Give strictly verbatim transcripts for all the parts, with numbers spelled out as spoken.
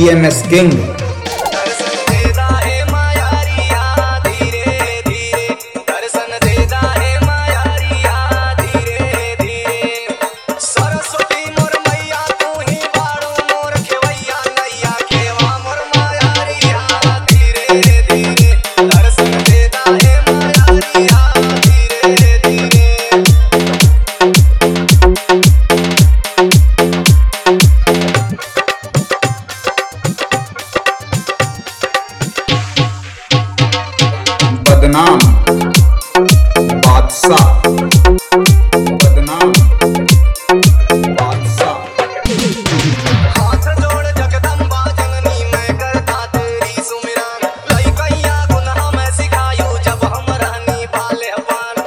T M S king. बदनाम बादशाह, बदनाम बादशाह। हाथ जोड़ जगदम्बा जननी मैं करता तेरी सुमिरन, लई कैया गुनाह मैं सिखायू जब हम रहनी बालेपन।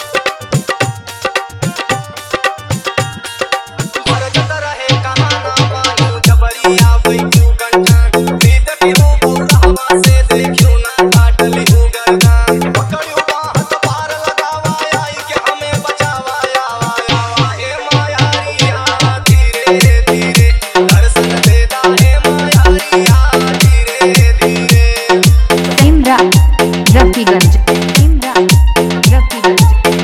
बरजत रहे कहाँ ना मानू जबरिया बैठू कंठन, प्रीत की रूप रहवा से देखू ना काट लिहू गर्दन। पकड़ू बाहत पार लगावा आई के हमें बचावा आवा आवा ए मायारिया धीरे धीरे दर्शन देता है मायारिया धीरे धीरे। सिमरा रफीगंज, सिमरा रफीगंज।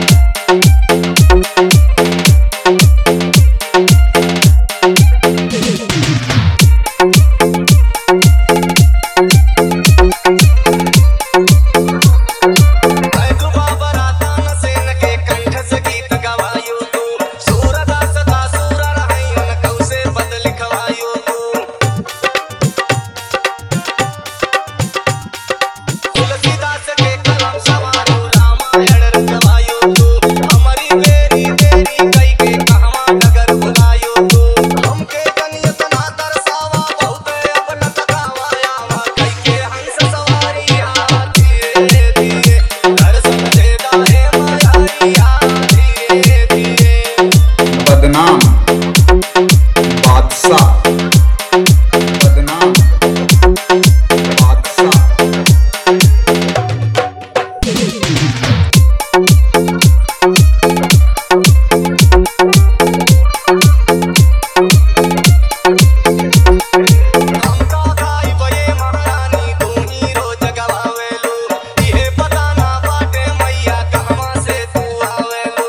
बैठू बाबा रातान सेन के कंठ से गीत गवायू तू, सूरदास का सूर रही उन कौ से पद लिखवायू तू। तुलसीदास के कलम सवारू रामायण रचवायू तू, हमारी बेरी बेरी कई के कहवा नगर बुलायू तू। हमके जनियत ना दर्शावा बहुते अब न तकावा आवा कई के हंस सवारिया धीरे धीरे दर्शन देता है मायारिया धीरे धीरे। बदनाम बादशाह, बदनाम बादशाह। हमका खाई बये महारानी तू ही रोज गवावेलू, इहे पता ना बाटे मैया कहवा से तू आवेलू।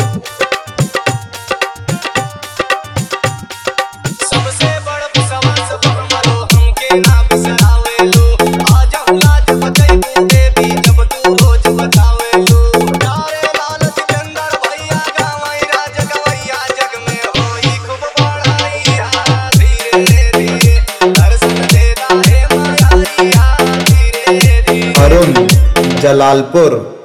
सबसे बड़ विश्वास हमरो हमके ना बिसरावेलू, आजा लाज बचैबू देवी जब तू रोज बतावेलू। तारे लाल सिकंदर भैया गावई राज गवैया जग में होई खूब बड़ाइया धीरे धीरे दर्शन देता है मायारिया धीरे धीरे। अरुण जलालपुर।